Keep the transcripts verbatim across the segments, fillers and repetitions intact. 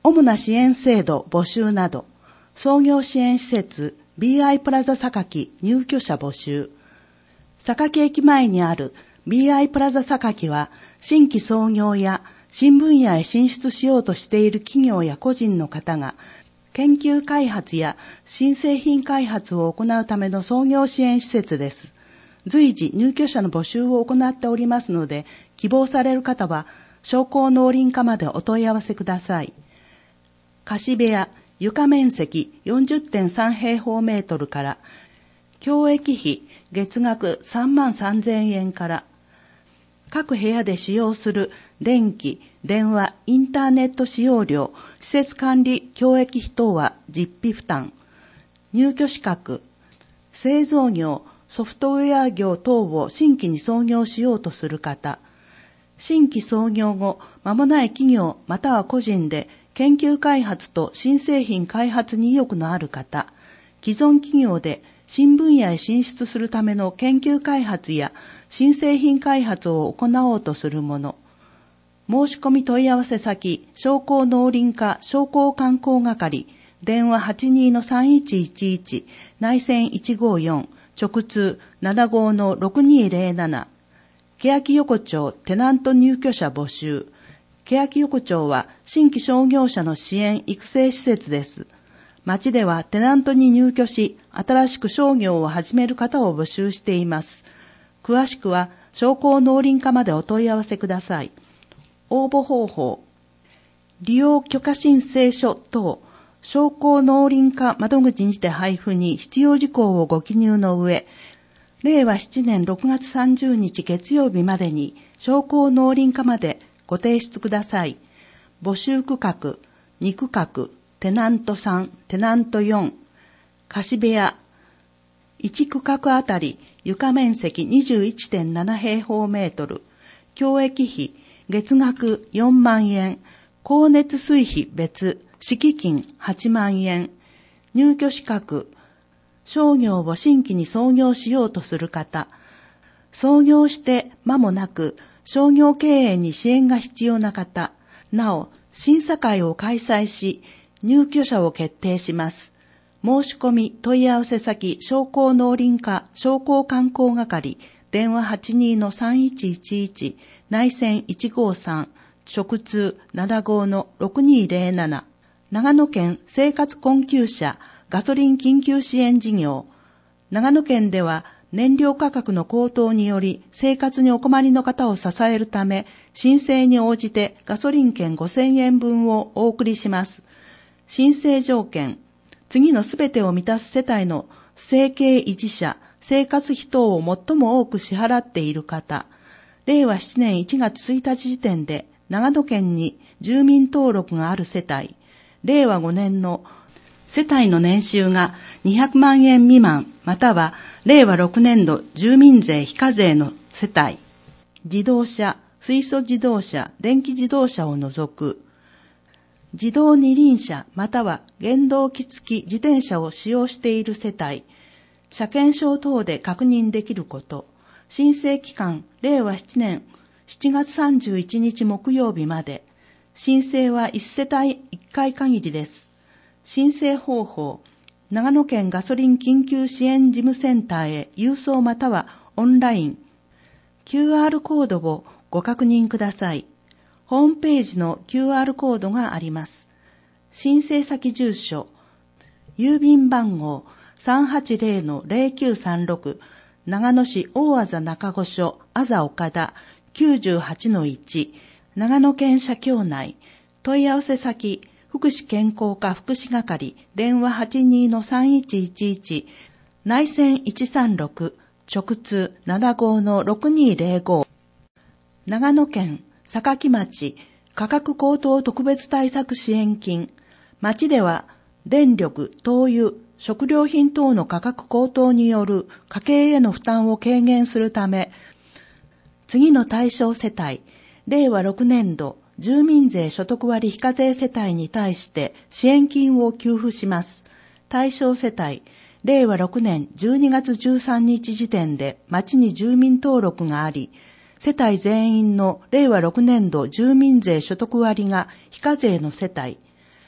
主な支援制度募集など、創業支援施設 ビーアイ プラザ榊入居者募集。榊駅前にある ビーアイ プラザ榊は、新規創業や新分野へ進出しようとしている企業や個人の方が、研究開発や新製品開発を行うための創業支援施設です。随時入居者の募集を行っておりますので、希望される方は商工農林課までお問い合わせください。貸部屋、床面積 よんじゅってんさん 平方メートルから、共益費月額さんまんさんぜんえんから、各部屋で使用する電気、電話、インターネット使用料、施設管理、共益費等は実費負担。入居資格、製造業、ソフトウェア業等を新規に創業しようとする方、新規創業後、間もない企業または個人で研究開発と新製品開発に意欲のある方、既存企業で新分野へ進出するための研究開発や新製品開発を行おうとする者、申し込み問い合わせ先、商工農林課商工観光係、電話 はちにーのさんいちいちいち、内線いちごよん、直通 ななごのろくにーぜろなな、欅横丁テナント入居者募集。欅横丁は新規商業者の支援育成施設です。町ではテナントに入居し、新しく商業を始める方を募集しています。詳しくは商工農林課までお問い合わせください。応募方法、利用許可申請書等、商工農林課窓口にて配布に必要事項をご記入の上、れいわななねんろくがつさんじゅうにち月曜日までに商工農林課までご提出ください。募集区画、に区画、テナントさん、テナントよん、貸部屋、いち区画あたり床面積 にじゅういってんなな 平方メートル、共益費月額よんまんえん、光熱水費別、敷金はちまんえん、入居資格、商業を新規に創業しようとする方、創業して間もなく商業経営に支援が必要な方、なお審査会を開催し入居者を決定します。申し込み問い合わせ先、商工農林課商工観光係、電話 はちにーのさんいちいちいち、内線いちごさん、直通 ななごのろくにーぜろなな、長野県生活困窮者ガソリン緊急支援事業。長野県では燃料価格の高騰により生活にお困りの方を支えるため、申請に応じてガソリン券ごせんえんぶんをお送りします。申請条件、次のすべてを満たす世帯の生計維持者、生活費等を最も多く支払っている方、れいわななねんいちがつついたち時点で長野県に住民登録がある世帯、れいわごねんの世帯の年収がにひゃくまんえん未満、またはれいわろくねん度住民税非課税の世帯、自動車、水素自動車、電気自動車を除く、自動二輪車または原動機付き自転車を使用している世帯、車検証等で確認できること、申請期間れいわななねんしちがつさんじゅういちにち木曜日まで、申請はいち世帯いっかい限りです。申請方法、長野県ガソリン緊急支援事務センターへ郵送またはオンライン、キューアール コードをご確認ください。ホームページの キューアール コードがあります。申請先住所、郵便番号 さんはちぜろのぜろきゅうさんろく、長野市大字中御所あざ岡田 きゅうじゅうはちのいち、長野県社協内、問い合わせ先、福祉健康課福祉係、電話 はちにーのさんいちいちいち、内線いちさんろく、直通 ななごのろくにーぜろご。長野県坂城町価格高騰特別対策支援金。町では電力、灯油、食料品等の価格高騰による家計への負担を軽減するため、次の対象世帯、れいわろくねん度住民税所得割非課税世帯に対して支援金を給付します。対象世帯、れいわろくねんじゅうにがつじゅうさんにち時点で町に住民登録があり、世帯全員のれいわろくねん度住民税所得割が非課税の世帯、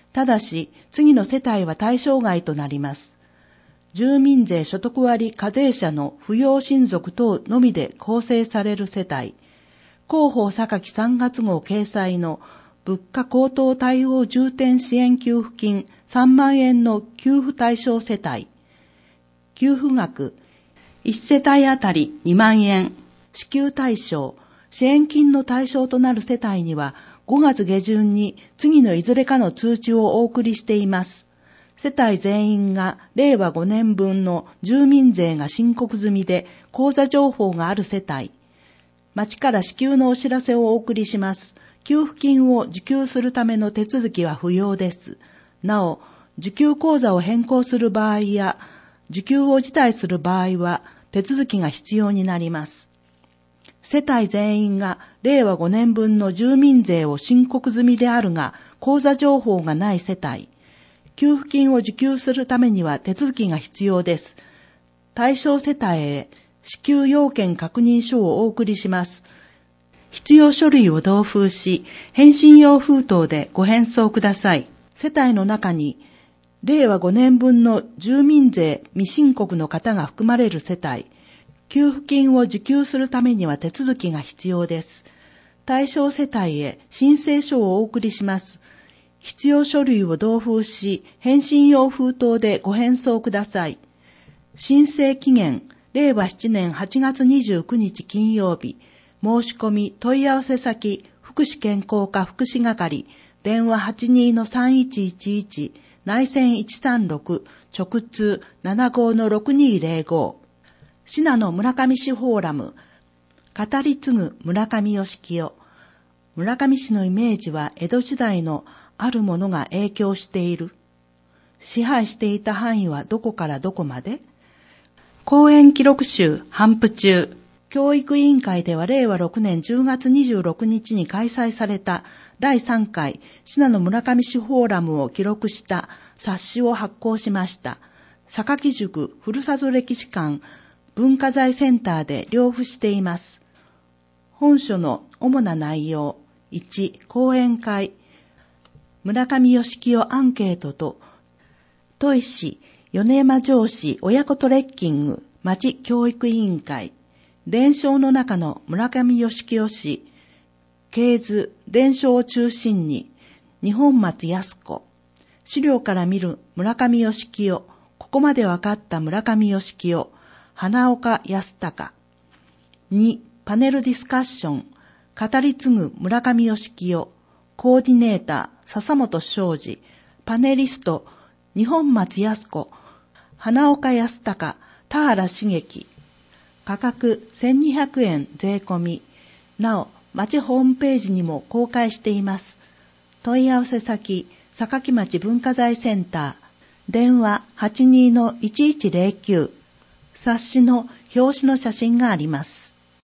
ただし、次の世帯は対象外となります。住民税所得割課税者の扶養親族等のみで構成される世帯、広報榊さんがつ号掲載の物価高騰対応重点支援給付金さんまんえんの給付対象世帯、給付額いち世帯あたりにまんえん、支給対象、支援金の対象となる世帯にはごがつ下旬に次のいずれかの通知をお送りしています。世帯全員がれいわごねんぶんの住民税が申告済みで口座情報がある世帯、町から支給のお知らせをお送りします。給付金を受給するための手続きは不要です。なお、受給口座を変更する場合や、受給を辞退する場合は手続きが必要になります。世帯全員がれいわごねんぶんの住民税を申告済みであるが、口座情報がない世帯、給付金を受給するためには手続きが必要です。対象世帯へ支給要件確認書をお送りします。必要書類を同封し、返信用封筒でご返送ください。世帯の中に、れいわごねんぶんの住民税未申告の方が含まれる世帯、給付金を受給するためには手続きが必要です。対象世帯へ申請書をお送りします。必要書類を同封し、返信用封筒でご返送ください。申請期限、れいわななねんはちがつにじゅうくにち金曜日。申し込み問い合わせ先、福祉健康課福祉係、電話 はちにーのさんいちいちいち、内線いちさんろく、直通 ななごのろくにーぜろご。信濃村上市フォーラム、語り継ぐ村上義清。村上市のイメージは江戸時代のあるものが影響している。支配していた範囲はどこからどこまで？講演記録集頒布中。教育委員会ではれいわろくねんじゅうがつにじゅうろくにちに開催されただいさんかい信濃村上市フォーラムを記録した冊子を発行しました。榊塾ふるさと歴史館文化財センターで領付しています。本書の主な内容。いち、講演会。村上義清アンケートと、砥石米山城市親子トレッキング町教育委員会。伝承の中の村上義清氏、系図、伝承を中心に、二本松靖子、資料から見る村上義清、ここまで分かった村上義清、花岡康隆。に、パネルディスカッション、語り継ぐ村上義清、コーディネーター、笹本昌司、パネリスト、二本松靖子、花岡康隆、田原茂樹。価格せんにひゃくえん税込み。なお、町ホームページにも公開しています。問い合わせ先、榊町文化財センター。電話 はちにーのいちいちぜろきゅう。冊子の表紙の写真があります。